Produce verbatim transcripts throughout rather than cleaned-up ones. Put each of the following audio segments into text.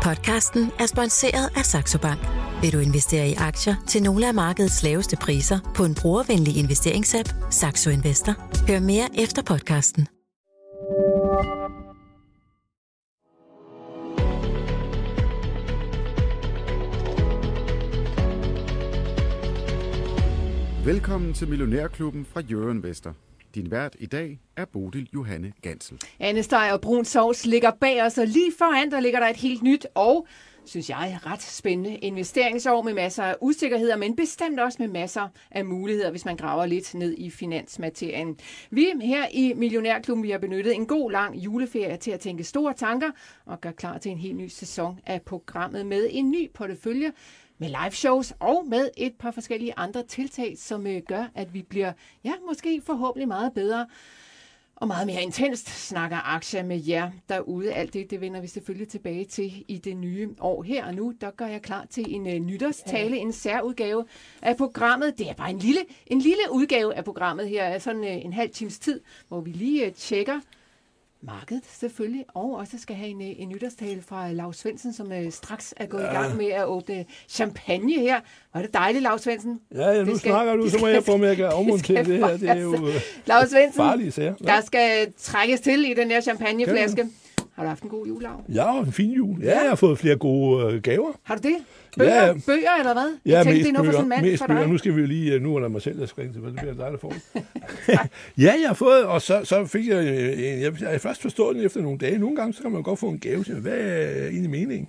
Podcasten er sponsoreret af Saxo Bank. Vil du investere i aktier til nogle af markedets laveste priser på en brugervenlig investeringsapp, Saxo Investor? Hør mere efter podcasten. Velkommen til Millionærklubben fra Jørgen Investor. Din vært i dag er Bodil Johanne Gansel. Andesteg og brun sovs ligger bag os, og lige foran der ligger der et helt nyt og, synes jeg, ret spændende investeringsår med masser af usikkerheder, men bestemt også med masser af muligheder, hvis man graver lidt ned i finansmaterien. Vi her i Millionærklubben, vi har benyttet en god lang juleferie til at tænke store tanker og gør klar til en helt ny sæson af programmet med en ny portefølje, med live shows og med et par forskellige andre tiltag, som øh, gør, at vi bliver, ja, måske forhåbentlig meget bedre og meget mere intenst snakker aktier med jer derude. Alt det, det vender vi selvfølgelig tilbage til i det nye år. Her og nu, der gør jeg klar til en øh, nytårstale, en særudgave af programmet. Det er bare en lille, en lille udgave af programmet her, sådan øh, en halv times tid, hvor vi lige øh, tjekker markedet selvfølgelig, og også skal have en, en nytårstale fra Lars Svendsen, som øh, straks er gået ja. i gang med at åbne champagne her. Var det dejligt, Lars Svendsen? Ja, ja, nu skal, snakker du, så må jeg få med at afmontere det, det her. Det er jo Lars Svendsen, farligt, ja. Der skal trækkes til i den her champagneflaske. Har du haft en god jul, Lars? Ja, en fin jul. Ja, jeg har fået flere gode øh, gaver. Har du det? Bøger, ja, bøger eller hvad? Ja, jeg tænkte, mest det er noget bøger. For mand mest for bøger. dig. Nu skal vi jo lige, nu er der mig selv, der skal ringe til, det bliver dig, der får Ja, jeg har fået, og så, så fik jeg en, jeg, jeg først forstået den efter nogle dage. Nogle gange, så kan man godt få en gave til, hvad er egentlig meningen?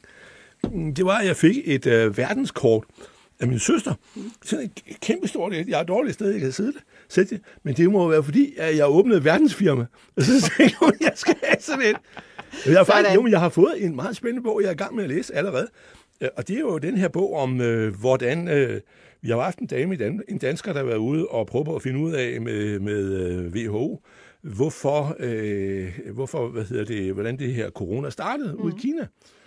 Det var, at jeg fik et øh, verdenskort af min søster. Sådan et kæmpe stort, jeg er dårligt sted, jeg kan sidde det, men det må være fordi, at jeg åbnede verdensfirma. Og så tænkte jeg, jeg skal have sådan et. Jeg har, faktisk, jo, jeg har fået en meget spændende bog, jeg er i gang med at læse allerede. Og det er jo den her bog om, øh, hvordan øh, vi har haft en dame, en dansker, der har været ude og prøve på at finde ud af med, med øh, W H O, hvorfor, øh, hvorfor, hvad hedder det, hvordan det her corona startede mm. ude i Kina.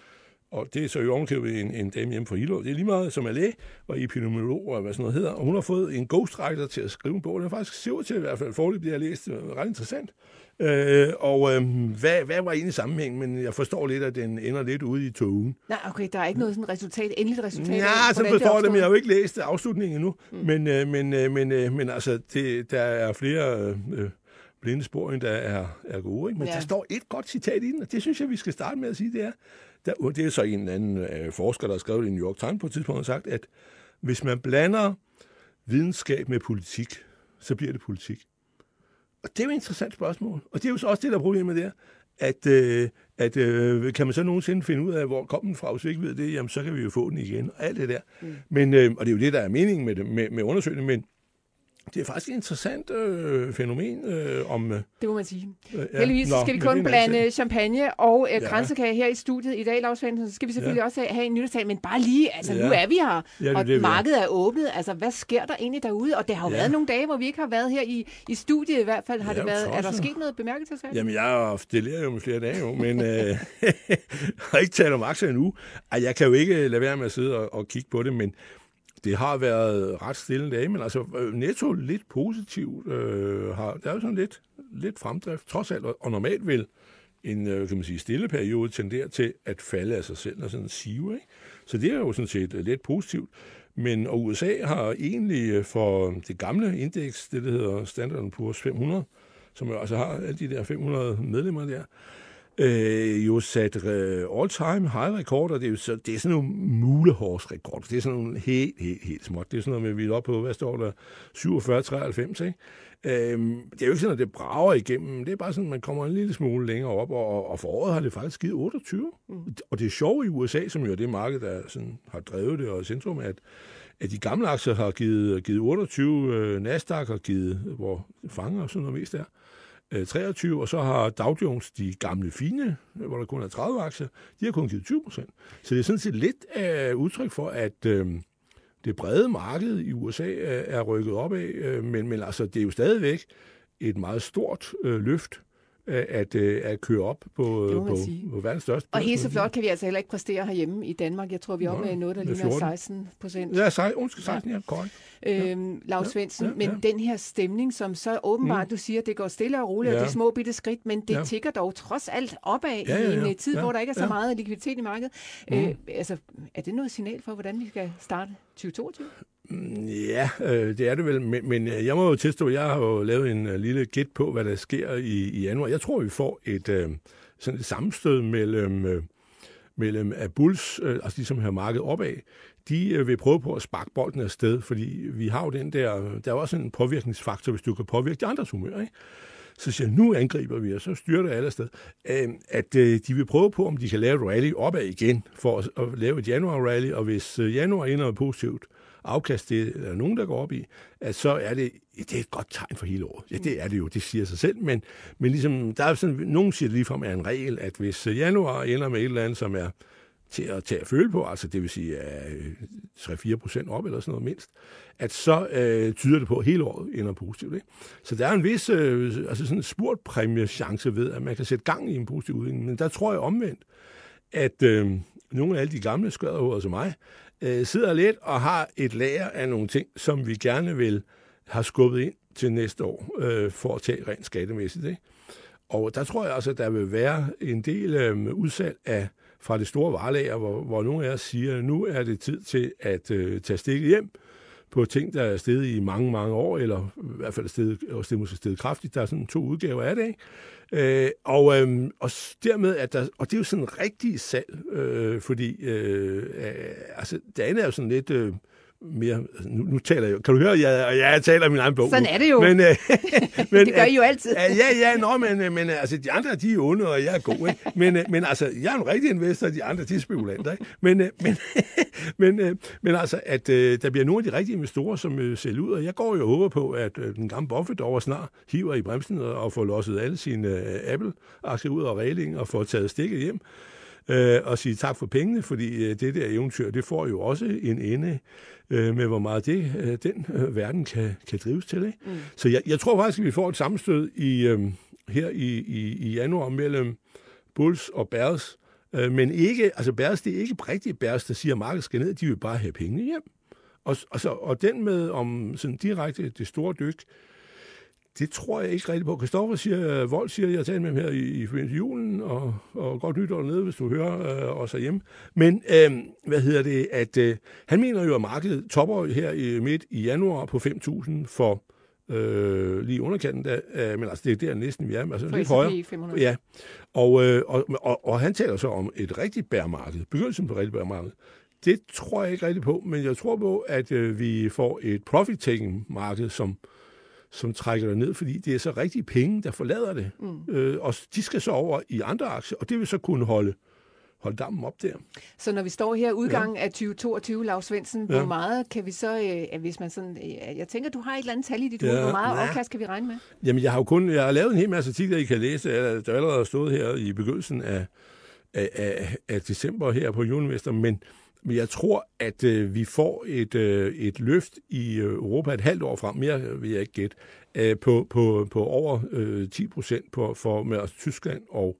Og det er så jo ovenkøbet en, en dame hjemme fra Hillerød. Det er lige meget som er læge og epidemiolog og hvad sådan noget hedder. Og hun har fået en ghostwriter til at skrive en bog. Den har faktisk ser ud til i hvert fald foreløbig, jeg har læst. Det er ret interessant. Øh, og øh, hvad, hvad var egentlig sammenhængen? Men jeg forstår lidt, at den ender lidt ude i togen. Nej, okay, der er ikke noget sådan resultat, endeligt resultat. Ja, så forstår jeg det, men jeg har jo ikke læst afslutningen endnu. Mm. Men, øh, men, øh, men, øh, men altså, det, der er flere øh, blinde spor, der er, er gode. Ikke? Men ja. Der står et godt citat i den, og det synes jeg, vi skal starte med at sige, det er, der, det er så en anden øh, forsker, der har skrevet i New York Times på et tidspunkt, og sagt, at hvis man blander videnskab med politik, så bliver det politik. Og det er jo et interessant spørgsmål. Og det er jo så også det, der er problemet der, at, øh, at øh, kan man så nogensinde finde ud af, hvor kom den fra, hvis vi ikke ved det, jamen så kan vi jo få den igen, og alt det der. Mm. Men, øh, og det er jo det, der er meningen med, det, med, med undersøgningen, men det er faktisk et interessant øh, fænomen øh, om... Øh, det må man sige. Øh, ja. Heldigvis Nå, skal vi kun blande champagne og øh, kransekage her i studiet i dag, Lars Svendsen. Så skal vi selvfølgelig ja. også have, have en nytårstale, men bare lige, altså ja. nu er vi her, ja, det og det, markedet er åbnet. Altså, hvad sker der egentlig derude? Og det har jo ja. været nogle dage, hvor vi ikke har været her i, i studiet i hvert fald. Har ja, det været, er der sket noget bemærkelsesværdigt? Jamen, jeg har deleret jo med flere dage jo, men øh, har ikke talt om aktier endnu. Ej, jeg kan jo ikke lade være med at sidde og, og kigge på det, men det har været ret stille dage, men altså netto lidt positivt. Øh, har, der er jo sådan lidt, lidt fremdrift, trods alt, og normalt vil en øh, kan man sige, stille periode tendere til at falde af sig selv, og sådan en sive, ikke? Så det er jo sådan set lidt positivt. Men og U S A har egentlig for det gamle indeks, det der hedder Standard and Poor's fem hundrede, som jo altså har alle de der fem hundrede medlemmer der, Øh, jo sat øh, all-time high-rekorder. Det er jo så, det er sådan nogle mulehårsrekorder. Det er sådan nogle helt, helt, helt småt. Det er sådan noget med, at vi er oppe på, hvad står der, syvogfyrre treoghalvfems, ikke? Øh, det er jo ikke sådan, at det brager igennem. Det er bare sådan, at man kommer en lille smule længere op, og, og for året har det faktisk givet otteogtyve. Mm. Og det er sjovt i U S A, som jo er det marked, der sådan har drevet det, og i centrum, at, at de gamle aktier har givet, givet otteogtyve, øh, Nasdaq har givet, hvor fanger og sådan noget mest er, treogtyve, og så har Dow Jones, de gamle fine, hvor der kun er tredive aktier, de har kun givet tyve procent. Så det er sådan set lidt af udtryk for, at øh, det brede marked i U S A er rykket op af, øh, men, men altså, det er jo stadigvæk et meget stort øh, løft at, at køre op på, på, på verdens største. Og helt så flot kan vi altså heller ikke præstere herhjemme i Danmark. Jeg tror, vi er oppe med noget, der ligner seksten procent. Ja, seksten, ja, korrekt. Øhm, Lav Svendsen, ja, ja, ja. men den her stemning, som så åbenbart, mm. du siger, det går stille og roligt, ja. og de små bitte skridt, men det ja. tigger dog trods alt opad ja, ja, ja. i en tid, ja. hvor der ikke er så ja. meget likviditet i markedet. Mm. Øh, altså, er det noget signal for, hvordan vi skal starte tyve toogtyve? Ja, øh, det er det vel, men, men jeg må jo tilstå, jeg har jo lavet en uh, lille gæt på, hvad der sker i, i januar. Jeg tror, vi får et, øh, sådan et sammenstød mellem, øh, mellem af Bulls, øh, altså de som har markedet opad, de øh, vil prøve på at sparke bolden afsted, fordi vi har jo den der, der er også en påvirkningsfaktor, hvis du kan påvirke de andres humør, ikke? Så siger jeg, nu angriber vi, og så styrer det alle afsted, øh, at øh, de vil prøve på, om de kan lave et rally opad igen, for at, at lave et januar-rally, og hvis øh, januar ender positivt, afkast, det er nogen, der går op i, at så er det, det er et godt tegn for hele året. Ja, det er det jo, det siger sig selv, men, men ligesom, der er sådan, nogen siger det ligefrem er en regel, at hvis januar ender med et eller andet, som er til at tage at føle på, altså det vil sige tre til fire procent op eller sådan noget mindst, at så øh, tyder det på, at hele året ender positivt. Ikke? Så der er en vis øh, altså sådan en spurtpræmiechance ved, at man kan sætte gang i en positiv udvikling, men der tror jeg omvendt, at øh, nogle af alle de gamle skørderhoveder som mig, øh, sidder lidt og har et lager af nogle ting, som vi gerne vil have skubbet ind til næste år, øh, for at tage rent skattemæssigt. Ikke? Og der tror jeg altså, at der vil være en del øh, udsalg af fra det store varelager, hvor, hvor nogle af os siger, at nu er det tid til at øh, tage stikket hjem på ting, der er steget i mange, mange år, eller i hvert fald er steget, og det måske steget kraftigt. Der er sådan to udgaver af det, ikke? Øh, og, øh, og dermed, at der, og det er jo sådan en rigtig salg, øh, fordi øh, øh, altså, det andet er jo sådan lidt... Øh, mere, nu, nu taler jeg, kan du høre, jeg, jeg taler min egen bog. Sådan er det jo. Men, øh, men, det gør I jo altid. Ja, ja, nå, men, men altså, de andre, de er onde, og jeg er god, ikke? Men, men altså, jeg er en rigtig investor, og de andre, de er spekulanter, ikke? Men, men, men, men altså, at øh, der bliver nogle af de rigtige investorer, som øh, sælger ud, og jeg går jo og håber på, at øh, den gamle Buffett over snart hiver i bremsen og, og får losset alle sine øh, Apple-aktier ud af reglingen og får taget stikket hjem. Øh, og sige tak for pengene, fordi øh, det der eventyr, det får jo også en ende øh, med, hvor meget det, øh, den øh, verden kan, kan drives til. Ikke? Mm. Så jeg, jeg tror faktisk, at vi får et sammenstød i, øh, her i, i, i januar mellem Bulls og Bears, øh, men ikke, altså Bears, det er ikke rigtige Bears, der siger, at markedet skal ned, de vil bare have pengene hjem. Og, og, så, og den med om sådan direkte det store dyk, det tror jeg ikke rigtig på. Christoffer siger, Vold siger, jeg har talt med ham her i, i forbindelse med julen, og, og godt nytår dernede, hvis du hører øh, os herhjemme. Men øh, hvad hedder det, at øh, han mener jo, at markedet topper her i midt i januar på fem tusind for øh, lige underkanten der, øh, men altså det er der næsten vi er, altså lidt højere. Ja, og, øh, og, og, og han taler så om et rigtigt bærmarked, begyndelsen på et rigtigt bærmarked. Det tror jeg ikke rigtig på, men jeg tror på, at øh, vi får et profit-taking-marked, som som trækker det ned, fordi det er så rigtige penge, der forlader det. Mm. Øh, og de skal så over i andre aktier, og det vil så kunne holde, holde dammen op der. Så når vi står her udgangen ja. af tyve toogtyve, Lav Svendsen, ja. hvor meget kan vi så, øh, hvis man sådan, øh, jeg tænker, du har et eller andet tal i dit hoved, ja. hvor meget ja. afkast kan vi regne med? Jamen, jeg har jo kun, jeg har lavet en hel masse artikler, I kan læse, der allerede har stået her i begyndelsen af, af, af, af december her på Juniorvester, men Men jeg tror, at øh, vi får et, øh, et løft i øh, Europa et halvt år frem, mere vil jeg ikke gætte, øh, på, på, på over øh, ti procent på, for med altså, Tyskland og,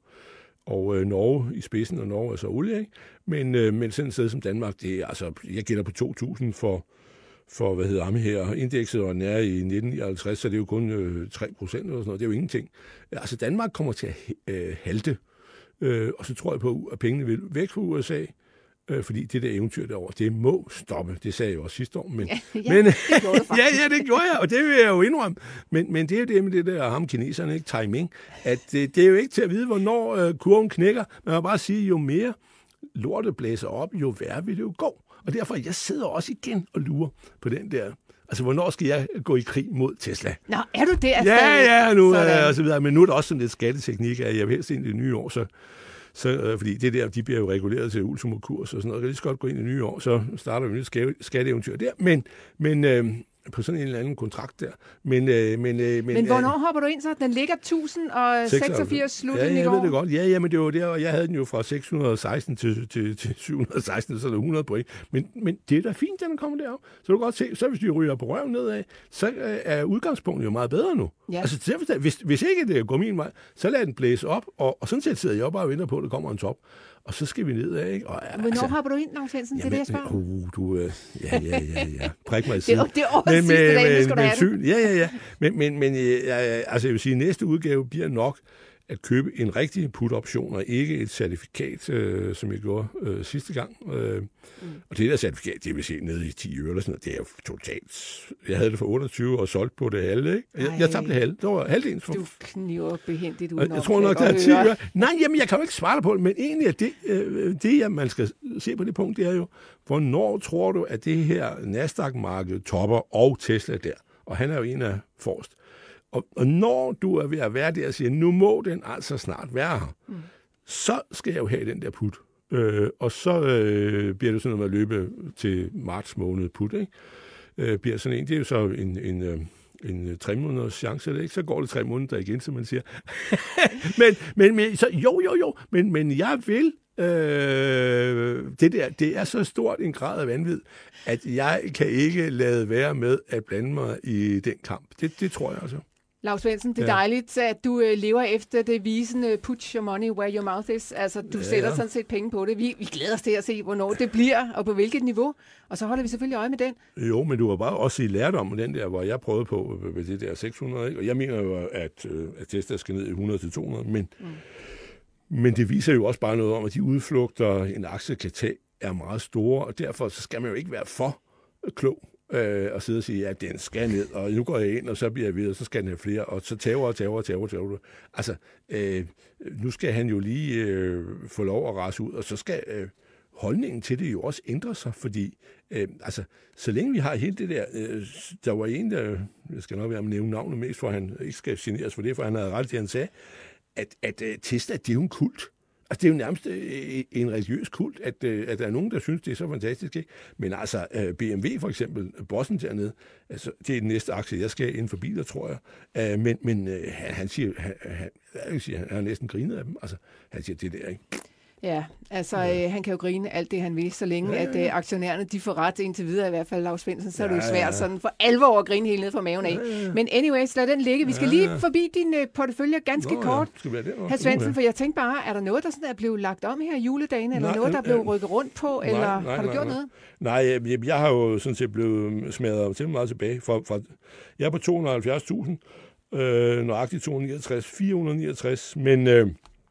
og øh, Norge i spidsen, og Norge er så olie, ikke? Men, øh, men sådan et sted som Danmark, det er, altså, jeg gætter på to tusind for, for hvad hedder ham her, indekset, og den er i nitten nioghalvtreds, så det er jo kun øh, tre procent eller sådan noget, det er jo ingenting. Altså Danmark kommer til at øh, halte, øh, og så tror jeg på, at pengene vil væk fra U S A, fordi det der eventyr derovre, det må stoppe. Det sagde jeg jo også sidste år. Men, ja, ja, men, det gjorde det ja, ja, det gjorde jeg, og det vil jeg jo indrømme. Men, men det er jo det med det der ham kineserne, ikke? Timing. At det, det er jo ikke til at vide, hvornår øh, kurven knækker. Man må bare sige, jo mere lortet blæser op, jo værre vil det jo gå. Og derfor, jeg sidder også igen og lurer på den der. Altså, hvornår skal jeg gå i krig mod Tesla? Nå, er du det? Altså, ja, ja, nu er og så videre. Men nu er der også sådan lidt skatteteknik, at jeg vil helst ind i det nye år, så Så, øh, fordi det der, de bliver jo reguleret til ultimokurs og sådan noget. Jeg kan lige så godt gå ind i nye år, så starter vi et nyt skatteeventyr der. Men, men øh, på sådan en eller anden kontrakt der. Men, øh, men, øh, men hvornår øh, hopper du ind så? Den ligger tusind seksogfirs slutningen i går. Ja, jeg går. ved det godt. Ja, ja, men det var der, og jeg havde den jo fra seks hundrede og seksten til, til, til syv hundrede og seksten, så er det hundrede point. Men, men det er da fint, at den kommer derop. Så du kan godt se, så hvis vi ryger på røven nedad, så er udgangspunktet jo meget bedre nu. Ja. Altså, derfor, hvis, hvis ikke det går min vej, så lad den blæse op, og, og sådan set sidder jeg bare og venter på, at der kommer en top. Og så skal vi nedad, ikke? Og, Hvornår altså, hopper du ind, Lars Svendsen? Det er det, jeg spørger. Uh, du, øh, ja, ja, ja, ja. Prik mig i siden. Det er, det er årets sidste dag, nu skal du have det. Ja, ja, ja. Men, men, men ja, altså, jeg vil sige, at næste udgave bliver nok at købe en rigtig put-option, og ikke et certifikat, øh, som jeg gjorde øh, sidste gang. Øh, mm. Og det der certifikat, det vil se nede i ti øre eller sådan noget, det er jo totalt... Jeg havde det for otteogtyve og solgt på det halve, ikke? Jeg, jeg tabte det halve. Det var halvdelen. For... Du kniver behendigt uden Jeg tror nok, der er ti øre. Nej, jamen, jeg kan jo ikke svare på det, men egentlig er det, øh, det jeg, man skal se på det punkt, det er jo, hvornår tror du, at det her Nasdaq-marked topper og Tesla der? Og han er jo en af forrest. Og, og når du er ved at være der og siger, nu må den altså snart være her, mm. så skal jeg jo have den der put. Øh, og så øh, bliver det sådan noget med at løbe til marts måned put, ikke? Øh, bliver sådan en, det er jo så en, en, øh, en tre måneders chance, ikke? Så går det tre måneder igen, som man siger. men, men, men så, jo, jo, jo, men, men jeg vil, øh, det der, det er så stort en grad af vanvid, at jeg kan ikke lade være med at blande mig i den kamp. Det, det tror jeg altså. Lars Svendsen, det er ja. dejligt, at du øh, lever efter det visende put your money where your mouth is. Altså, du ja, sætter ja. sådan set penge på det. Vi, vi glæder os til at se, hvornår det bliver, og på hvilket niveau. Og så holder vi selvfølgelig øje med den. Jo, men du har bare også i lærdom om den der, hvor jeg prøvede på ved det der seks hundrede, ikke? Og jeg mener jo, at, at Tesla skal ned i hundrede til to hundrede, men, mm. men det viser jo også bare noget om, at de udflugter, en aktie kan tage, er meget store, og derfor så skal man jo ikke være for klog. Øh, og sidde og sige, at den skal ned, og nu går jeg ind, og så bliver jeg videre, så skal den have flere, og så tager og tager og tager og tager. Altså, øh, nu skal han jo lige øh, få lov at rase ud, og så skal øh, holdningen til det jo også ændre sig, fordi øh, altså, så længe vi har hele det der, øh, der var en, der, jeg skal nok være med at nævne navnet mest, for han ikke skal generes for det, for han havde ret til, han sagde, at, at uh, Tesla, det er jo en kult. Altså, det er jo nærmest øh, en religiøs kult, at, øh, at der er nogen, der synes, det er så fantastisk, ikke? Men altså, øh, B M W for eksempel, bossen dernede, altså, det er den næste aktie, jeg skal inden for biler, tror jeg. Øh, men men øh, han, han siger, han, han, jeg siger, han har næsten grinet af dem. Altså, han siger, det der, ikke? Ja, altså ja. Øh, han kan jo grine alt det, han vil, så længe ja, ja. at øh, aktionærerne de får ret indtil videre, i hvert fald Lars Svendsen, så ja, er det jo svært ja. sådan for alvor at grine helt ned fra maven af. Ja, ja. Men anyways, lad den ligge. Vi skal ja, ja. lige forbi din øh, portefølje ganske Nå, kort. Ja. Hr. Svendsen, for jeg tænkte bare, er der noget, der sådan er blevet lagt om her i juledagen, eller nej, noget, der er blevet rykket rundt på, eller nej, nej, har du gjort nej, noget? Nej, jeg, jeg har jo sådan set blevet smadret til meget tilbage. For, for, jeg er på to hundrede og halvfjerds tusind, øh, nøjagtigt to hundrede og niogtres, fire hundrede og niogtres, men... Øh,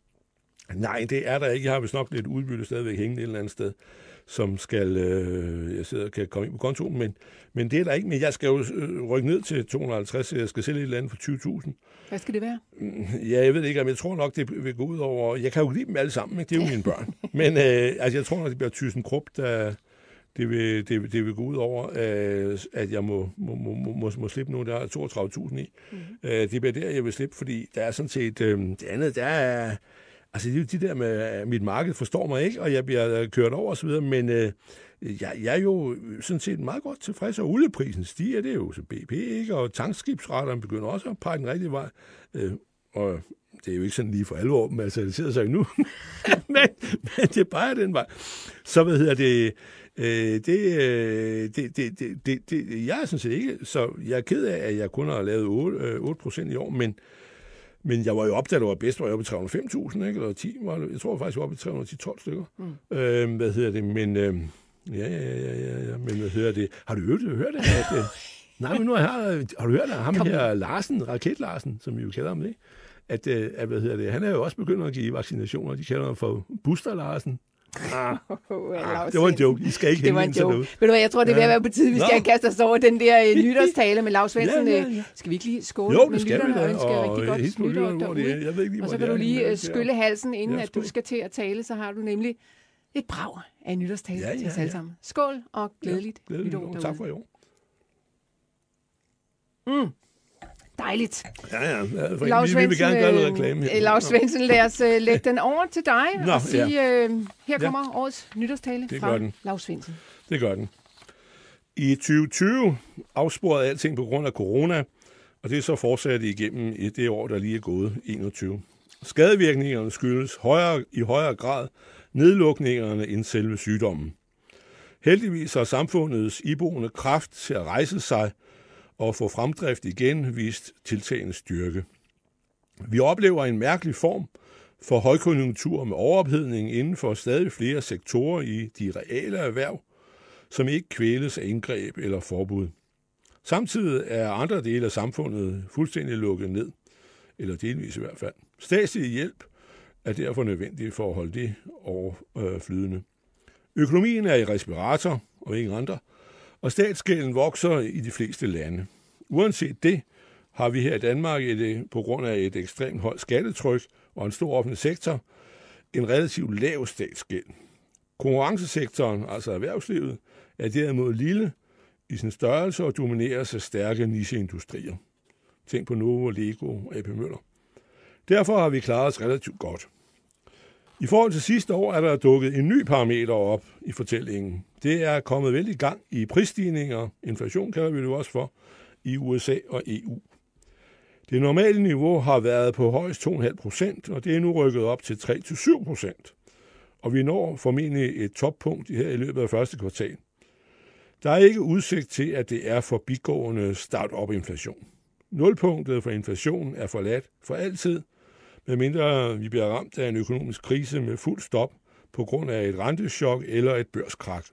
Nej, det er der ikke. Jeg har vist nok lidt udbytte stadigvæk hængende et eller andet sted, som skal, øh, jeg sidder kan komme ind på kontoen, men, men det er der ikke. Men jeg skal jo øh, rykke ned til to hundrede og halvtreds, så jeg skal sælge et eller andet for tyve tusind. Hvad skal det være? Ja, jeg ved ikke, men jeg tror nok, det vil gå ud over... Jeg kan jo lide dem alle sammen, ikke? Det er jo mine børn. Men øh, altså, jeg tror nok, det bliver ThyssenKrupp, der... Det vil, det, det vil gå ud over, øh, at jeg må, må, må, må, må slippe nu, der er toogtredive tusind i. Mm-hmm. Øh, det bliver der, jeg vil slippe, fordi der er sådan set... Øh, det andet, der er... Altså, det er jo de der med, mit marked forstår mig ikke, og jeg bliver kørt over osv., men øh, jeg, jeg er jo sådan set meget godt tilfreds, og olieprisen stiger, det er jo så B P, ikke? Og tankskibsradaren begynder også at pege den rigtige vej. Øh, og det er jo ikke sådan lige for alvor, men altså, det sidder så endnu. men, men det peger den vej. Så hvad hedder det... Øh, det, øh, det, det, det, det, det, jeg er sådan set ikke, så jeg er ked af, at jeg kun har lavet otte procent i år, men Men jeg var jo op, da det var bedst, var jeg oppe i tre hundrede og fem tusind, ikke? Eller ti, var det, jeg tror faktisk, jeg var oppe i tre hundrede og ti tolv stykker. Mm. Øh, hvad hedder det? Men, øh, ja, ja, ja, ja, ja, men hvad hedder det? Har du hørt det? Hørt det? At, øh, nej, men nu har jeg, har du hørt det? Ham Kom. her Larsen, Raket Larsen, som vi jo kalder ham det, at, øh, at, hvad hedder det? Han er jo også begyndt at give vaccinationer, de kalder ham for Buster Larsen. Ah, ah, det var en joke. I skal ikke hænge ind sådan noget. Ved du hvad, jeg tror, det er ved at være på tide, vi skal kaste os over den der uh, nytårstale med Lars Svendsen. Ja, ja, ja. Skal vi ikke lige skåle jo, med lytterne og ønske og rigtig godt nytår derude? Jeg ved ikke lige, og så kan du lige uh, skylle halsen, inden at du skal til at tale, så har du nemlig et brag af en nytårstale ja, ja, til os alle sammen. Skål og glædeligt, ja, glædeligt nytår derude. Tak for i år. Mm. Dejligt. Ja, ja. ja Lars vi, vi vil gerne gøre noget reklame her. Lars Svendsen, lad os uh, lægge den over til dig Nå, og sige, ja. uh, her kommer ja. årets nytårstale det fra Lars Svendsen. Det gør den. I tyve tyve afsporede alting på grund af corona, og det er så fortsat igennem i det år, der lige er gået, enogtyve. Skadevirkningerne skyldes højere, i højere grad nedlukningerne end selve sygdommen. Heldigvis har samfundets iboende kraft til at rejse sig og få fremdrift igen vist tiltagende styrke. Vi oplever en mærkelig form for højkonjunktur med overophedning inden for stadig flere sektorer i de reale erhverv, som ikke kvæles af indgreb eller forbud. Samtidig er andre dele af samfundet fuldstændig lukket ned, eller delvis i hvert fald. Statslig hjælp er derfor nødvendig for at holde det overflydende. Økonomien er i respirator, og ingen andre, og statsgælden vokser i de fleste lande. Uanset det har vi her i Danmark et, på grund af et ekstremt højt skattetryk og en stor offentlig sektor en relativt lav statsgæld. Konkurrencesektoren, altså erhvervslivet, er derimod lille i sin størrelse og domineres af stærke nicheindustrier. Tænk på Novo, Lego og A P Møller. Derfor har vi klaret os relativt godt. I forhold til sidste år er der dukket en ny parameter op i fortællingen. Det er kommet vel i gang i prisstigninger, inflation kalder vi det også for, i U S A og E U. Det normale niveau har været på højst to komma fem procent, og det er nu rykket op til tre til syv procent. Og vi når formentlig et toppunkt her i løbet af første kvartal. Der er ikke udsigt til, at det er forbigående start-up-inflation. Nulpunktet for inflationen er forladt for altid, medmindre vi bliver ramt af en økonomisk krise med fuld stop på grund af et rentechok eller et børskrak.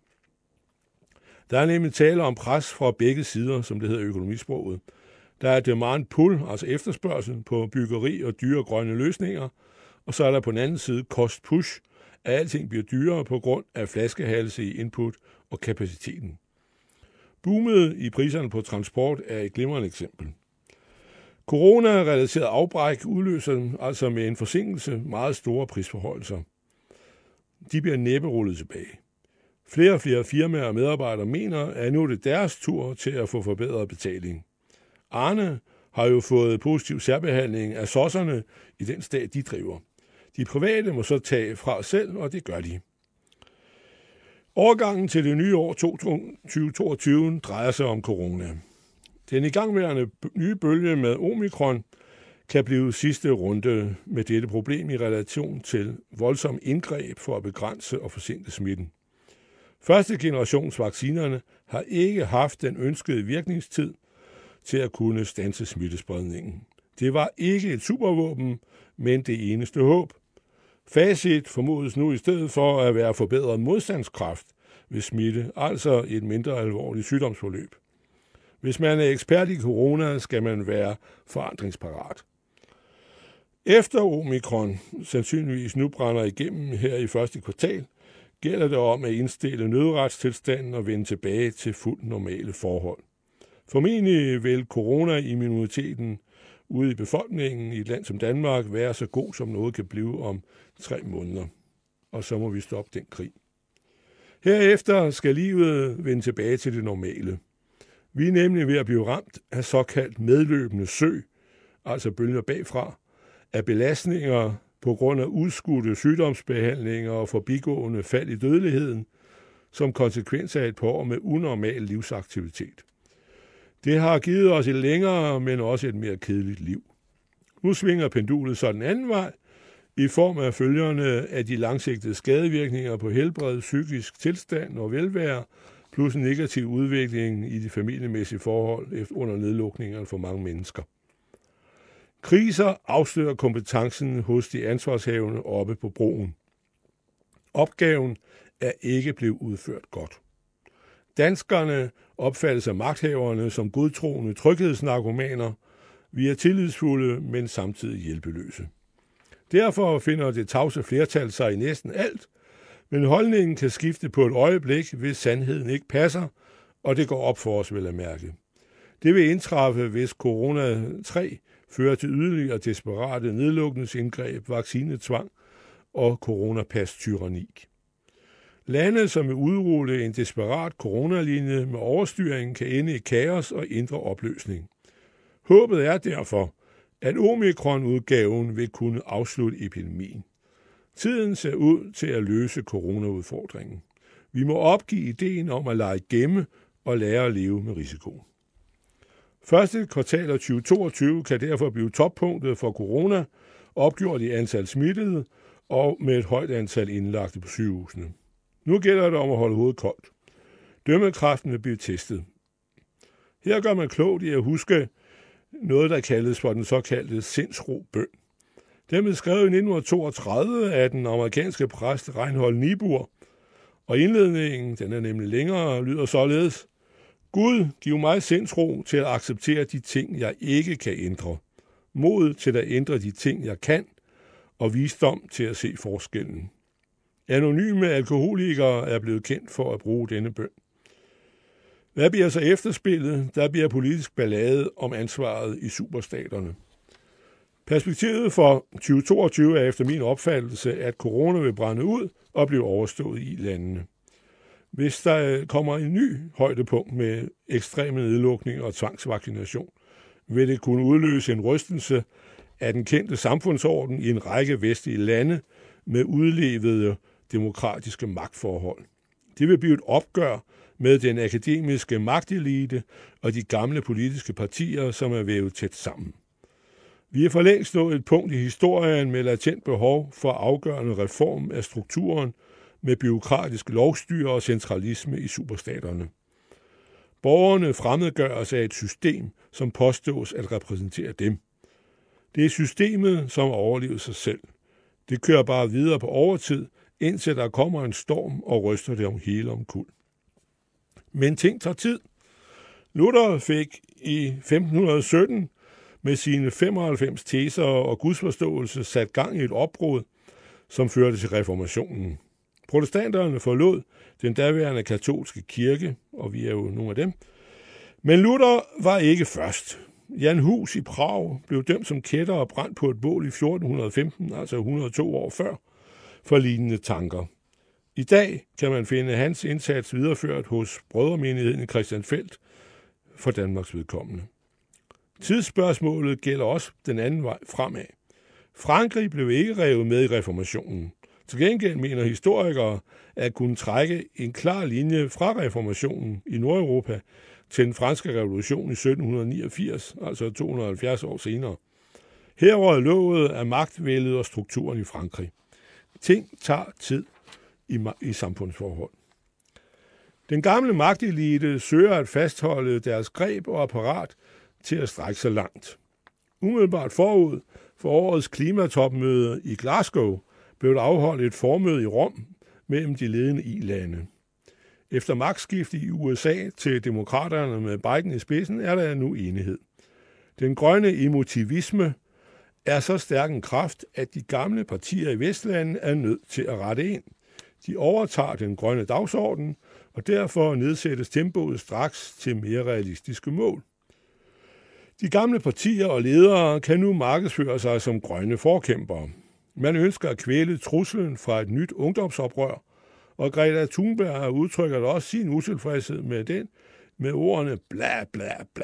Der er nemlig tale om pres fra begge sider, som det hedder i økonomisproget. Der er demand pull, altså efterspørgsel på byggeri og dyre grønne løsninger, og så er der på den anden side cost push, at alting bliver dyrere på grund af flaskehalse i input og kapaciteten. Boomet i priserne på transport er et glimrende eksempel. Corona-relateret afbræk udløser altså med en forsinkelse meget store prisforholdelser. De bliver næppe rullet tilbage. Flere og flere firmaer og medarbejdere mener, at nu er det deres tur til at få forbedret betaling. Arne har jo fået positiv særbehandling af sosserne i den stat, de driver. De private må så tage fra selv, og det gør de. Overgangen til det nye år to tusind toogtyve drejer sig om corona. Den igangværende nye bølge med omikron kan blive sidste runde med dette problem i relation til voldsom indgreb for at begrænse og forsinke smitten. Første generations vaccinerne har ikke haft den ønskede virkningstid til at kunne standse smittespredningen. Det var ikke et supervåben, men det eneste håb. Facit formodes nu i stedet for at være forbedret modstandskraft ved smitte, altså et mindre alvorligt sygdomsforløb. Hvis man er ekspert i corona, skal man være forandringsparat. Efter omikron sandsynligvis nu brænder igennem her i første kvartal, gælder det om at indstille nødretstilstanden og vende tilbage til fuldt normale forhold. Formentlig vil corona-immuniteten ude i befolkningen i et land som Danmark være så god, som noget kan blive om tre måneder. Og så må vi stoppe den krig. Herefter skal livet vende tilbage til det normale. Vi er nemlig ved at blive ramt af såkaldt medløbende sø, altså bølger bagfra, af belastninger på grund af udskudte sygdomsbehandlinger og forbigående fald i dødeligheden, som konsekvens af et par år med unormal livsaktivitet. Det har givet os et længere, men også et mere kedeligt liv. Nu svinger pendulet så den anden vej, i form af følgerne af de langsigtede skadevirkninger på helbred, psykisk tilstand og velvære, plus en negativ udvikling i de familiemæssige forhold under nedlukningerne for mange mennesker. Kriser afslører kompetencen hos de ansvarshavende oppe på broen. Opgaven er ikke blevet udført godt. Danskerne opfattes af magthaverne som godtroende tryghedsnarkomaner. Vi er tillidsfulde, men samtidig hjælpeløse. Derfor finder det tavse flertal sig i næsten alt, men holdningen kan skifte på et øjeblik, hvis sandheden ikke passer, og det går op for os vel at mærke. Det vil indtræffe, hvis corona tre fører til yderligere desperate nedlukningsindgreb, vaccinetvang og coronapas-tyranni. Lande, som vil udrulle en desperat coronalinje med overstyring, kan ende i kaos og indre opløsning. Håbet er derfor, at omikron-udgaven vil kunne afslutte epidemien. Tiden ser ud til at løse coronaudfordringen. Vi må opgive ideen om at lege gemme og lære at leve med risikoen. Første kvartal af tyve toogtyve kan derfor blive toppunktet for corona, opgjort i antal smittede og med et højt antal indlagte på sygehusene. Nu gælder det om at holde hovedet koldt. Dømmekraften vil blive testet. Her gør man klogt i at huske noget, der kaldes for den såkaldte sindsro bøn. Den blev skrevet i nitten toogtredive af den amerikanske præst Reinhold Niebuhr, og indledningen, den er nemlig længere, lyder således: Gud, giv mig sindsro til at acceptere de ting, jeg ikke kan ændre, mod til at ændre de ting, jeg kan, og visdom til at se forskellen. Anonyme alkoholikere er blevet kendt for at bruge denne bøn. Hvad bliver så efterspillet? Der bliver politisk ballade om ansvaret i superstaterne. Perspektivet for tyve toogtyve er efter min opfattelse, at corona vil brænde ud og blive overstået i landene. Hvis der kommer en ny højdepunkt med ekstreme nedlukninger og tvangsvaccination, vil det kunne udløse en rystelse af den kendte samfundsorden i en række vestlige lande med udlevede demokratiske magtforhold. Det vil blive et opgør med den akademiske magtelite og de gamle politiske partier, som er vævet tæt sammen. Vi er for længst nået et punkt i historien med latent behov for afgørende reform af strukturen med bureaukratisk lovstyre og centralisme i superstaterne. Borgerne fremmedgøres af et system, som påstås at repræsentere dem. Det er systemet, som overlever sig selv. Det kører bare videre på overtid, indtil der kommer en storm og ryster det om hele omkuld. Men ting tager tid. Luther fik i femten sytten med sine femoghalvfems teser og gudsforståelse sat gang i et opbrud, som førte til reformationen. Protestanterne forlod den daværende katolske kirke, og vi er jo nogle af dem. Men Luther var ikke først. Jan Hus i Prag blev dømt som kætter og brændt på et bål i fjorten femten, altså et hundrede og to år før, for lignende tanker. I dag kan man finde hans indsats videreført hos brødremenigheden i Christiansfeld for Danmarks vedkommende. Tidsspørgsmålet gælder også den anden vej fremad. Frankrig blev ikke revet med i reformationen. Til gengæld mener historikere at kunne trække en klar linje fra reformationen i Nordeuropa til den franske revolution i sytten niogfirs, altså to hundrede og halvfjerds år senere. Her var lovet af magtvældet og strukturen i Frankrig. Ting tager tid i, i samfundsforhold. Den gamle magtelite søger at fastholde deres greb og apparat til at strække sig langt. Umiddelbart forud for årets klimatopmøde i Glasgow blev der afholdt et formøde i Rom mellem de ledende i-lande. Efter magtskifte i U S A til demokraterne med Biden i spidsen er der nu enighed. Den grønne emotivisme er så stærk en kraft, at de gamle partier i Vestlandet er nødt til at rette ind. De overtager den grønne dagsorden, og derfor nedsættes tempoet straks til mere realistiske mål. De gamle partier og ledere kan nu markedsføre sig som grønne forkæmpere. Man ønsker at kvæle truslen fra et nyt ungdomsoprør, og Greta Thunberg udtrykker også sin utilfredshed med den, med ordene bla bla bla.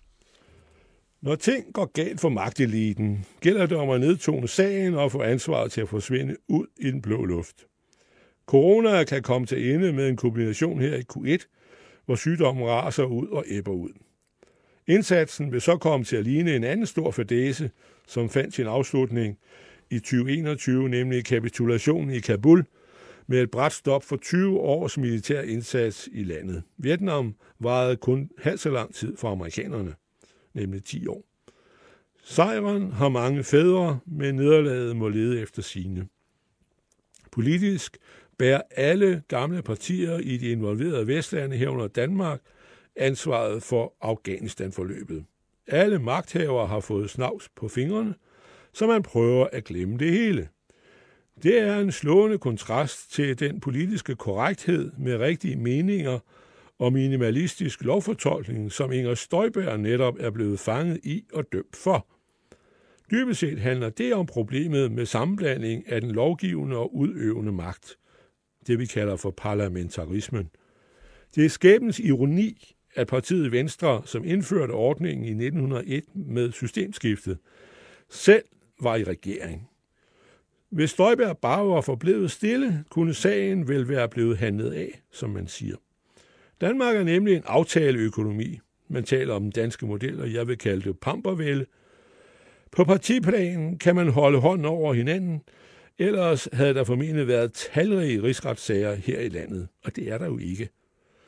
Når ting går galt for magteliten, gælder det om at nedtone sagen og få ansvaret til at forsvinde ud i den blå luft. Corona kan komme til ende med en kombination her i Q et, hvor sygdommen raser ud og ebber ud. Indsatsen vil så komme til at ligne en anden stor fadæse, som fandt sin afslutning i tyve enogtyve, nemlig kapitulationen i Kabul, med et brat stop for tyve års militær indsats i landet. Vietnam varede kun halvt så lang tid for amerikanerne, nemlig ti år. Sejren har mange fædre, men nederlaget må lede efter sine. Politisk bærer alle gamle partier i de involverede vestlande, herunder Danmark, ansvaret for Afghanistan-forløbet. Alle magthavere har fået snavs på fingrene, så man prøver at glemme det hele. Det er en slående kontrast til den politiske korrekthed med rigtige meninger og minimalistisk lovfortolkning, som Inger Støjberg netop er blevet fanget i og dømt for. Dybest set handler det om problemet med sammenblanding af den lovgivende og udøvende magt, det vi kalder for parlamentarismen. Det er skæbnens ironi, at partiet Venstre, som indførte ordningen i nitten hundrede og et med systemskiftet, selv var i regering. Hvis Støjberg bare var forblevet stille, kunne sagen vel være blevet handlet af, som man siger. Danmark er nemlig en aftaleøkonomi. Man taler om den danske model, og jeg vil kalde det pampervælde. På partiplanen kan man holde hånden over hinanden, ellers havde der formentlig været talrige rigsretssager her i landet, og det er der jo ikke.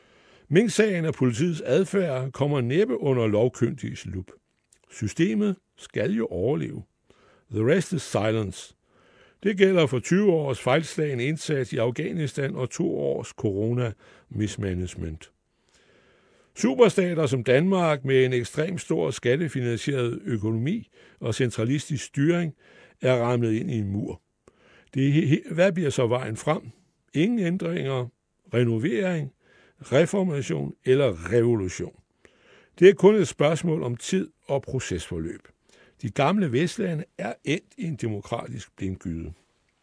Mink-sagen og politiets adfærd kommer næppe under lovkyndiges lup. Systemet skal jo overleve. The rest is silence. Det gælder for tyve års fejlslagen indsats i Afghanistan og to års corona-mismanagement. Superstater som Danmark med en ekstremt stor skattefinansieret økonomi og centralistisk styring er ramlet ind i en mur. Det, hvad bliver så vejen frem? Ingen ændringer, renovering, reformation eller revolution. Det er kun et spørgsmål om tid og procesforløb. De gamle vestlande er endt i en demokratisk blindgyde.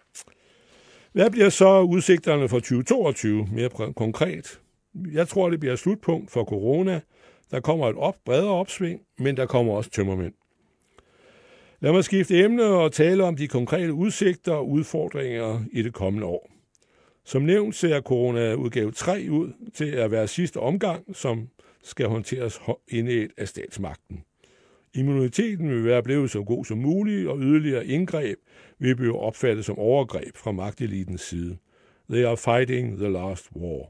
Hvad bliver så udsigterne for tyve toogtyve mere konkret? Jeg tror, det bliver et slutpunkt for corona. Der kommer et op, bredere opsving, men der kommer også tømmermænd. Lad mig skifte emne og tale om de konkrete udsigter og udfordringer i det kommende år. Som nævnt ser corona-udgave tre ud til at være sidste omgang, som skal håndteres indædt af statsmagten. Immuniteten vil være blevet så god som muligt, og yderligere indgreb vil blive opfattet som overgreb fra magtelitens side. They are fighting the last war.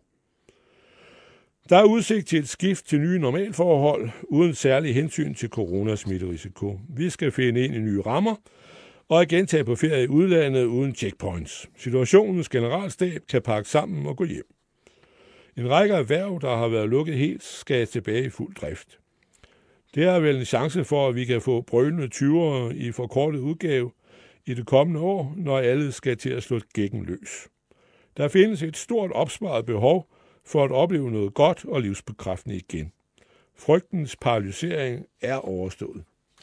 Der er udsigt til et skift til nye normalforhold, uden særlig hensyn til coronasmitterisiko. Vi skal finde ind i nye rammer, og igen tage på ferie i udlandet uden checkpoints. Situationens generalstab kan pakke sammen og gå hjem. En række erhverv, der har været lukket helt, skal tilbage i fuld drift. Det er vel en chance for, at vi kan få brølende tyvere i forkortet udgave i det kommende år, når alle skal til at slå gækken løs. Der findes et stort opsparet behov for at opleve noget godt og livsbekræftende igen. Frygtens paralysering er overstået.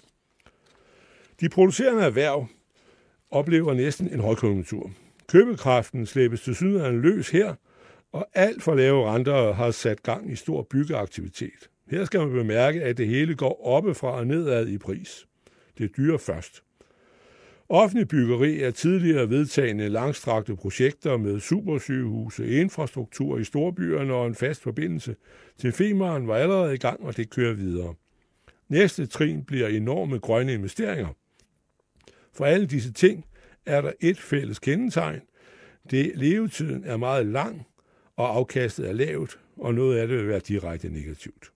De producerende erhverv oplever næsten en højkonjunktur. Købekraften slæbes til sydlandet løs her, og alt for lave renter har sat gang i stor byggeaktivitet. Her skal man bemærke, at det hele går oppefra og nedad i pris. Det dyre først. Offentlig byggeri er tidligere vedtagne langstrakte projekter med supersygehuse, infrastruktur i storbyerne og en fast forbindelse til Femern var allerede i gang, og det kører videre. Næste trin bliver enorme grønne investeringer. For alle disse ting er der et fælles kendetegn. Det levetiden er meget lang, og afkastet er lavt, og noget af det vil være direkte negativt.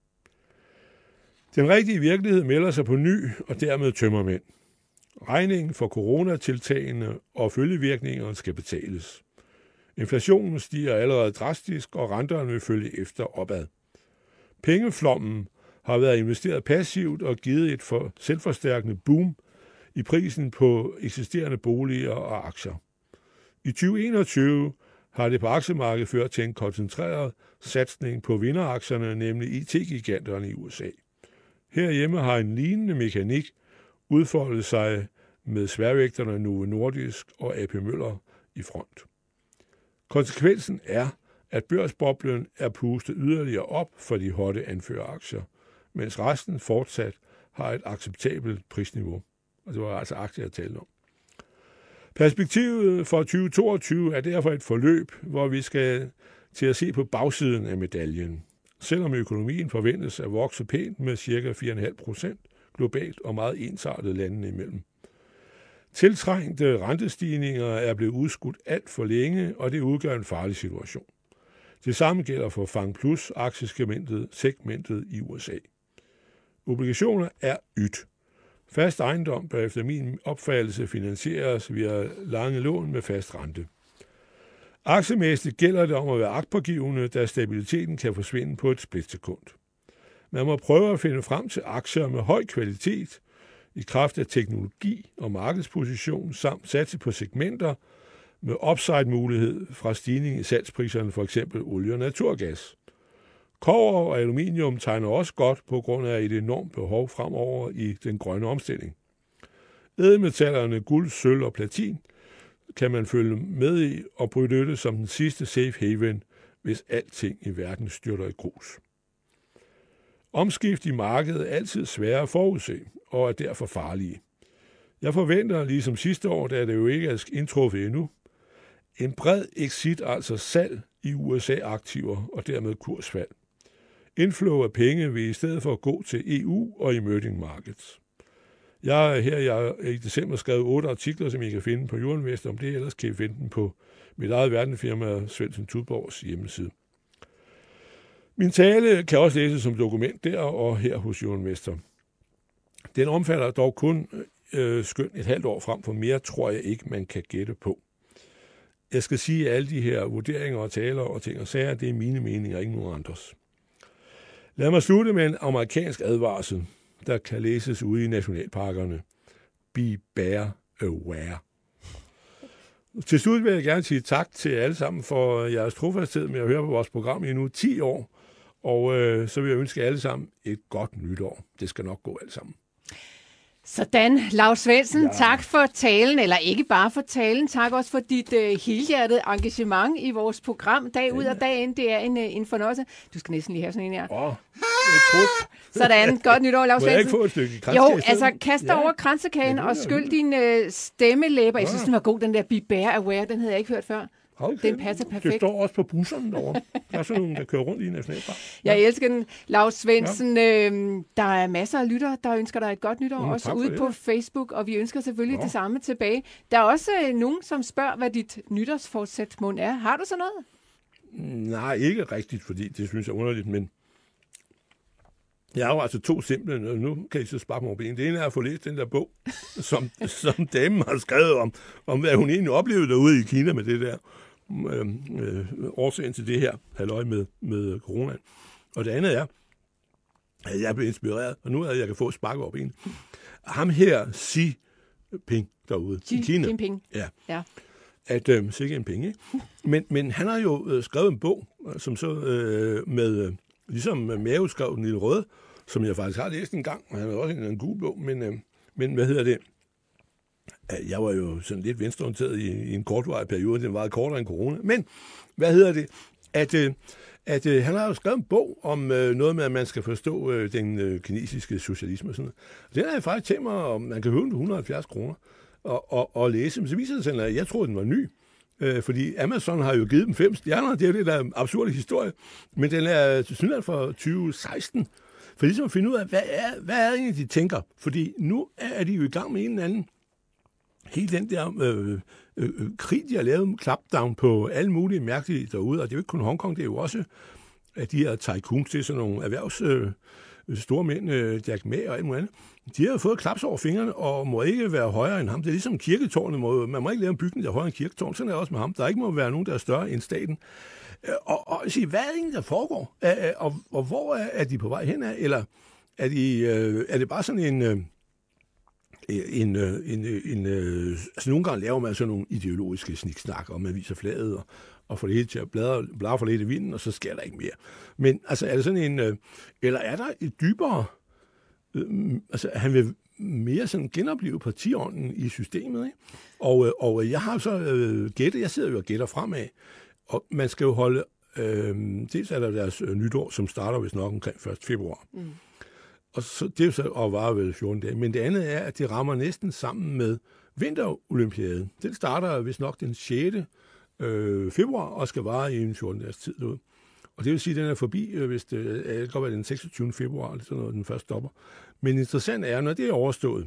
Den rigtige virkelighed melder sig på ny, og dermed tømmermænd. Regningen for coronatiltagene og følgevirkningerne skal betales. Inflationen stiger allerede drastisk, og renterne vil følge efter opad. Pengeflommen har været investeret passivt og givet et for selvforstærkende boom i prisen på eksisterende boliger og aktier. I tyve enogtyve har det på aktiemarkedet ført til en koncentreret satsning på vinderaktierne, nemlig I T-giganterne i U S A. Herhjemme har en lignende mekanik udfoldet sig med sværvægterne Novo Nordisk og A P Møller i front. Konsekvensen er, at børsboblen er pustet yderligere op for de hotte anføreraktier, mens resten fortsat har et acceptabelt prisniveau. Og det var altså aktier, jeg talte om. Perspektivet for tyve toogtyve er derfor et forløb, hvor vi skal til at se på bagsiden af medaljen. Selvom økonomien forventes at vokse pænt med ca. fire komma fem procent globalt og meget ensartet landene imellem. Tiltrængte rentestigninger er blevet udskudt alt for længe, og det udgør en farlig situation. Det samme gælder for Fang Plus aktiesegmentet segmentet i U S A. Obligationer er ydt. Fast ejendom bør efter min opfattelse finansieres via lange lån med fast rente. Aktiemæssigt gælder det om at være agtpågivende, da stabiliteten kan forsvinde på et splitsekund. Man må prøve at finde frem til aktier med høj kvalitet i kraft af teknologi og markedsposition, samt satse på segmenter med upside-mulighed fra stigning i salgspriserne, for eksempel olie og naturgas. Kobber og aluminium tegner også godt på grund af et enormt behov fremover i den grønne omstilling. Ædelmetallerne guld, sølv og platin kan man følge med i og benytte som den sidste safe haven, hvis alting i verden styrter i grus. Omskift i markedet er altid svære at forudse og er derfor farlige. Jeg forventer, ligesom sidste år, da det jo ikke er indtruffet endnu, en bred exit, altså salg i U S A-aktiver og dermed kursfald. Inflow af penge vil i stedet for gå til E U og emerging markets. Jeg har her jeg i december skrevet otte artikler, som I kan finde på Euroinvest om det, ellers kan I finde dem på mit eget verdensfirma Svendsen Tudborgs hjemmeside. Min tale kan også læses som dokument der og her hos Jørgen Vester. Den omfatter dog kun øh, skøn et halvt år frem, for mere tror jeg ikke, man kan gætte på. Jeg skal sige, at alle de her vurderinger og taler og ting og sager, det er mine meninger, ikke nogen andres. Lad mig slutte med en amerikansk advarsel, der kan læses ude i nationalparkerne. Be bear aware. Til slut vil jeg gerne sige tak til alle sammen for jeres trofasthed med at høre på vores program i nu ti år. Og øh, så vil jeg ønske alle sammen et godt nytår. Det skal nok gå alt sammen. Sådan, Lav Svendsen, Ja. tak for talen, eller ikke bare for talen, tak også for dit uh, helhjertede engagement i vores program, dag ud og dag ind. Det er en, uh, en fornøjelse. Du skal næsten lige have sådan en her. Åh, oh, Sådan, godt nytår, Lav må jeg ikke Svendsen. få et stykke kransekage? Jo, altså kast dig Ja. over kransekagen Ja, og det er skyld det. din uh, stemmelæber. Jeg synes, Ja. den var god, den der Be Bear Aware, den havde jeg ikke hørt før. Okay. Den passer Det perfekt. står også på busserne derovre. Der er sådan nogle, der kører rundt i nationalpark. Jeg elsker den. Lav Svendsen, ja. øh, der er masser af lyttere, der ønsker dig et godt nytår, Mm, også tak for ude det. på Facebook, og vi ønsker selvfølgelig Nå. det samme tilbage. Der er også øh, nogen, som spørger, hvad dit nytårsforsæt mon er. Har du så noget? Nej, ikke rigtigt, fordi det synes jeg er underligt, men jeg har jo altså to simple, og nu kan I så sparke mig over benet. Det ene er at få læst den der bog, som, som damen har skrevet om, om, hvad hun egentlig oplevede derude i Kina med det der øh, øh, årsagen til det her halløj med, med corona. Og det andet er, at jeg blev inspireret, og nu er jeg kan få sparke over benet. Ham her, Xi Jinping derude i Xi Kina. Jinping. Ja. Ja. At øh, sikkert en penge, ikke? Men, men han har jo øh, skrevet en bog, som så øh, med, øh, ligesom Mao skrev Den Lille Røde, som jeg faktisk har læst en gang, og han har også en, en gul bog, men, øh, men hvad hedder det? Jeg var jo sådan lidt venstreorienteret i, i en kortvarig periode, den var kortere end corona, men hvad hedder det? At, øh, at øh, han har jo skrevet en bog om øh, noget med, at man skal forstå øh, den øh, kinesiske socialisme og sådan noget. Den har jeg faktisk tænkt mig, om man kan høbe den for et hundrede og halvfjerds kroner. Og, og, og læse. Men så viser det sig, at jeg tror, den var ny. Øh, fordi Amazon har jo givet dem fem stjerner. Det er jo det, der er en absurd historie. Men den er til synligheden fra tyve seksten. For ligesom at finde ud af, hvad er, hvad er det egentlig, de tænker? Fordi nu er de jo i gang med en eller anden. Hele den der øh, øh, krig, de har lavet clapdown på alle mulige mærkelige derude. Og det er jo ikke kun Hongkong, det er jo også, at de her tycoons til sådan nogle erhvervs... Øh, store mænd, øh, Jack Ma og alt muligt andet, de har jo fået klaps over fingrene og må ikke være højere end ham. Det er ligesom kirketårnet. Må, man må ikke lave en bygning, der er højere end kirketårnet. Sådan er det også med ham. Der ikke må være nogen, der er større end staten. Og, og sige, hvad er det egentlig, der foregår? Og, og hvor er, er de på vej hen af? Eller er, de, øh, er det bare sådan en... Øh, en, en, en, en, altså nogle gange laver man sådan nogle ideologiske sniksnak, og man viser flaget og, og får det hele til at bladre, bladre for lidt i vinden, og så sker der ikke mere. Men altså, er det sådan en... Øh, eller er der et dybere... Øh, altså, han vil mere sådan genopleve partiånden i systemet, ikke? Og, øh, og jeg har så øh, gættet, jeg sidder jo og gætter fremad, og man skal jo holde... Øh, dels er der deres øh, nytår, som starter vist nok omkring første februar. Mm. Og så, det er jo så og varer vel fjorten dage. Men det andet er, at det rammer næsten sammen med vinterolympiaden. Den starter vist nok den sjette Øh, februar og skal vare i en fjorten dages tid derude. Og det vil sige, at den er forbi, øh, hvis det, øh, det kan godt være den seksogtyvende februar, eller sådan noget, den første stopper. Men interessant er, når det er overstået,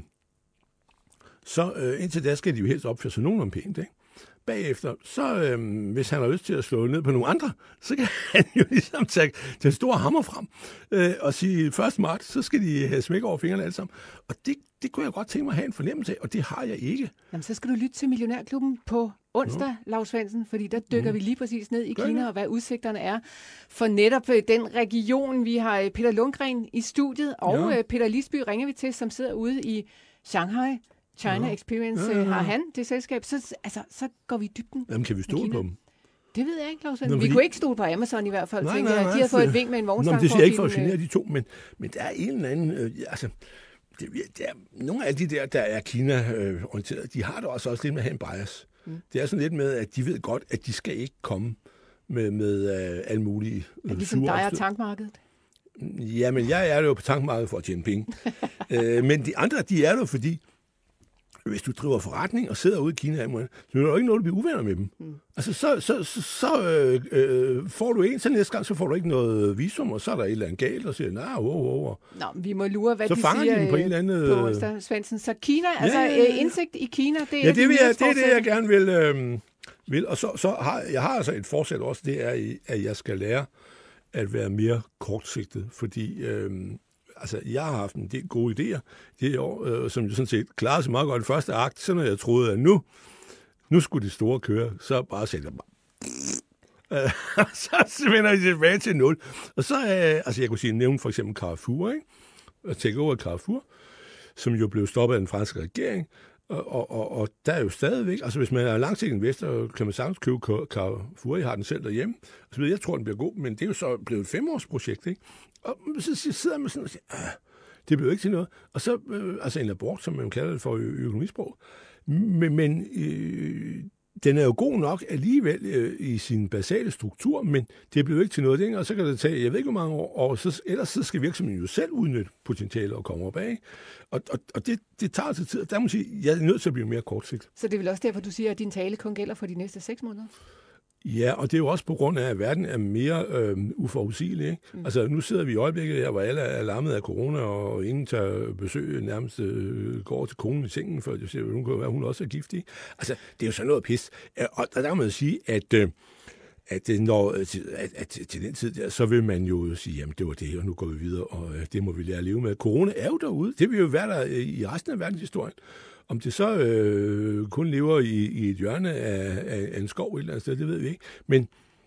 så øh, indtil da skal de jo helst opføre sig nogenlunde pænt, ikke? Bagefter, så øh, hvis han har lyst til at slå ned på nogle andre, så kan han jo ligesom tage den store hammer frem øh, og sige første marts, så skal de have smæk over fingrene alle sammen. Og det, det kunne jeg godt tænke mig at have en fornemmelse af, og det har jeg ikke. Jamen, så skal du lytte til Millionærklubben på onsdag, ja. Lav Svendsen, fordi der dykker mm. vi lige præcis ned i Kina, og hvad udsigterne er for netop den region. Vi har Peter Lundgren i studiet, og ja. Peter Lisby ringer vi til, som sidder ude i Shanghai. China ja. Experience ja, ja, ja. har han det selskab, så, altså, så går vi i dybden. Jamen, kan vi stole på dem? Det ved jeg ikke, Claus. Vi fordi... kunne ikke stole på Amazon i hvert fald. Nej, nej, nej, nej, de har fået et vink med en vognstang. Nå, det siger jeg ikke for at genere de to, men, men der er en eller anden... Øh, altså, det, der, nogle af de der, der er Kina-orienterede, de har da også, også lidt med at have en bias. Mm. Det er sådan lidt med, at de ved godt, at de skal ikke komme med, med uh, alle mulige uh, er ligesom dig og tankmarkedet? Ja, men jeg er jo på tankmarkedet for at tjene penge. uh, men de andre, de er jo fordi, hvis du driver forretning og sidder ude i Kina, så er der jo ikke noget, du bliver uvenner med dem. Mm. Altså, så, så, så, så øh, øh, får du en, så næste gang, så får du ikke noget visum, og så er der et eller andet galt, og siger, nej, wow, wow. Nå, vi må lure, hvad så de siger de på, en eller anden, på onsdag, Svendsen. Så Kina, ja, altså ja, ja. indsigt i Kina, det er ja, det, vil jeg, det er det, jeg forsæt. gerne vil. Øh, vil. Og så, så har jeg har altså et forsæt også, det er, at jeg skal lære at være mere kortsigtet, fordi øh, altså, jeg har haft en del gode idéer det år, øh, som jo sådan set klarede sig meget godt i første akt, så når jeg troede, at nu, nu skulle de store køre, så bare sætte jeg bare så vender vi tilbage til nul. Og så, øh, altså jeg kunne sige, nævne for eksempel Carrefour, ikke? At take over Carrefour, som jo blev stoppet af den franske regering, og, og, og, og der er jo stadigvæk, altså hvis man er langsigtet investor, kan man sagtens købe Carrefour, jeg har den selv derhjemme, så jeg tror, den bliver god, men det er jo så blevet et femårsprojekt, ikke? Og så sidder man sådan og siger, det bliver jo ikke til noget. Og så, øh, altså en abort, som man kalder det for økonomisprog, men, men øh, den er jo god nok alligevel øh, i sin basale struktur, men det bliver jo ikke til noget, ikke? Og så kan det tage, jeg ved ikke hvor mange år, og så, ellers så skal virksomheden jo selv udnytte potentialet og komme op af. Og, og, og det, det tager altså tid, og der må sige, jeg er nødt til at blive mere kortsigt. Så det er vel også derfor, du siger, at din tale kun gælder for de næste seks måneder? Ja, og det er jo også på grund af, at verden er mere øh, uforudsigelig. Ikke? Mm. Altså, nu sidder vi i øjeblikket her, hvor alle er lammet af corona, og ingen tager besøg, nærmest øh, går til konen i sengen, for jeg siger, hun kan være, hun også er giftig. Altså, det er jo sådan noget pis. Og der kan man sige, at, øh, at, når, at, at til den tid der, så vil man jo sige, jamen det var det, og nu går vi videre, og øh, det må vi lære at leve med. Corona er jo derude. Det vil jo være der i resten af verdenshistorien. Om det så øh, kun lever i, i et hjørne af, af, af en skov et eller andet sted, det ved vi ikke. Men,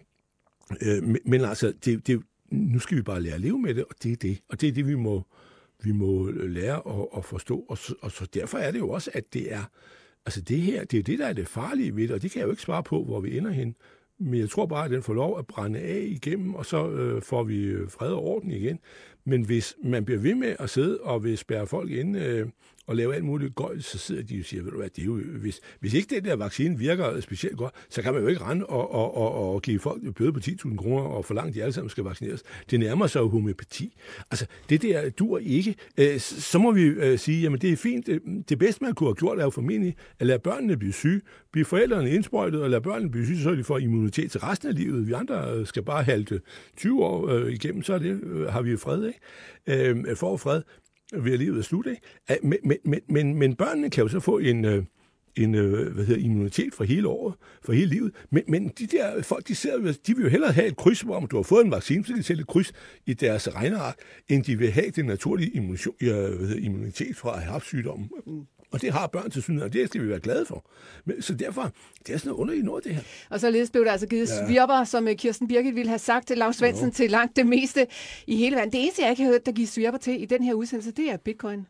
øh, men, men altså, det, det, nu skal vi bare lære at leve med det, og det er det. Og det er det, vi må, vi må lære at, at forstå. Og så, og så derfor er det jo også, at det er, altså det her, det er det, der er det farlige ved det, og det kan jeg jo ikke svare på, hvor vi ender hen. Men jeg tror bare, at den får lov at brænde af igennem, og så øh, får vi fred og orden igen. Men hvis man bliver ved med at sidde og vil spærre folk ind øh, og lave alt muligt gøjl, så sidder de og siger, ved du hvad, det er jo, hvis, hvis ikke det der vaccine virker specielt godt, så kan man jo ikke rende og, og, og, og give folk bøde på ti tusind kroner og forlange, at de alle sammen skal vaccineres. Det nærmer sig jo homøopati. Altså, det der dur ikke. Øh, så må vi øh, sige, jamen det er fint. Det, det bedste, man kunne have gjort, er jo formentlig at lade børnene blive syge, blive forældrene indsprøjtet og lade børnene blive syge, så de får immunitet til resten af livet. Vi andre skal bare halte tyve år øh, igennem, så er det, øh, har vi fred, ikke? Øh, for fred ved livet er slut, ikke? Men, men, men, men børnene kan jo så få en, en hvad hedder, immunitet for hele året, for hele livet. Men, men de der folk, de, sidder, de vil jo hellere have et kryds, hvor om du har fået en vaccine, så kan de sætte et kryds i deres regneark, end de vil have den naturlige immunitet, hvad hedder, immunitet fra at have haft sygdommen. Og det har børn til syne, og det skal vi være glade for. Men, så derfor, det er sådan noget underligt noget, det her. Og således blev der altså givet ja. svirper, som Kirsten Birgit ville have sagt til Lars Svendsen, til langt det meste i hele verden. Det eneste, jeg ikke har hørt, der gives svirper til i den her udsendelse, det er bitcoin.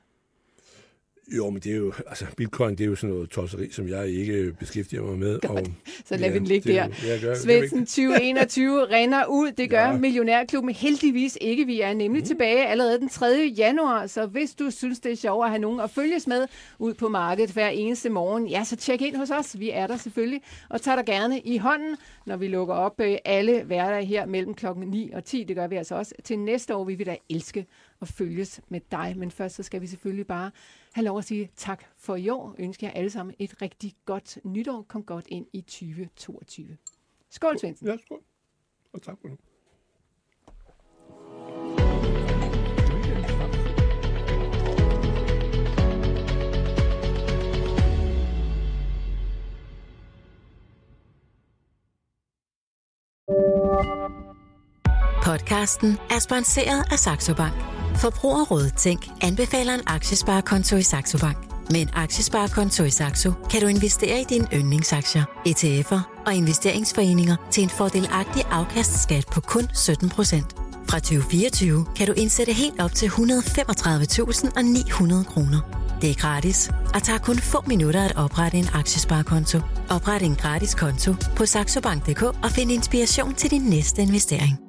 Jo, men det er jo, altså bitcoin, det er jo sådan noget tosseri, som jeg ikke beskæftiger mig med. Godt, og, så lad ja, vi den ligge der. Ja, Svendsen tyve enogtyve render ud, det gør ja. Millionærklubben heldigvis ikke. Vi er nemlig mm. tilbage allerede den tredje januar, så hvis du synes, det er sjovt at have nogen at følges med ud på markedet hver eneste morgen, ja, så tjek ind hos os. Vi er der selvfølgelig, og tager dig gerne i hånden, når vi lukker op alle hverdage her mellem klokken ni og ti. Det gør vi altså også til næste år. Vi vil da elske at følges med dig, men først så skal vi selvfølgelig bare have lov at sige tak for i år. Ønsker jer alle sammen et rigtig godt nytår. Kom godt ind i tyve toogtyve. Skål, Svendsen. Ja, skål. Og tak for nu. Podcasten er sponsoreret af Saxo Bank. Forbrugerrådet Tænk anbefaler en aktiesparekonto i Saxo Bank. Med en aktiesparekonto i Saxo kan du investere i dine yndlingsaktier, E T F'er og investeringsforeninger til en fordelagtig afkastskat på kun sytten procent. Fra tyve fireogtyve kan du indsætte helt op til et hundrede og femogtredive tusind ni hundrede kroner. Det er gratis og tager kun få minutter at oprette en aktiesparekonto. Opret en gratis konto på saxobank punktum d k og find inspiration til din næste investering.